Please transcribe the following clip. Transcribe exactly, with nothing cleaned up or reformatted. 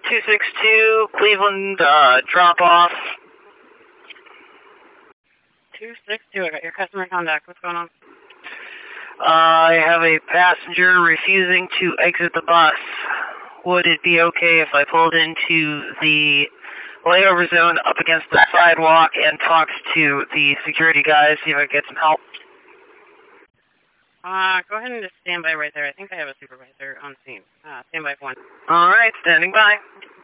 two six two, Cleveland, uh, drop off. two six two, I got your customer contact. What's going on? Uh, I have a passenger refusing to exit the bus. Would it be okay if I pulled into the layover zone up against the sidewalk and talked to the security guys, see if I can get some help? Uh, go ahead and just stand by right there. I think I have a supervisor on scene. Uh, stand by for one. Alright, standing by.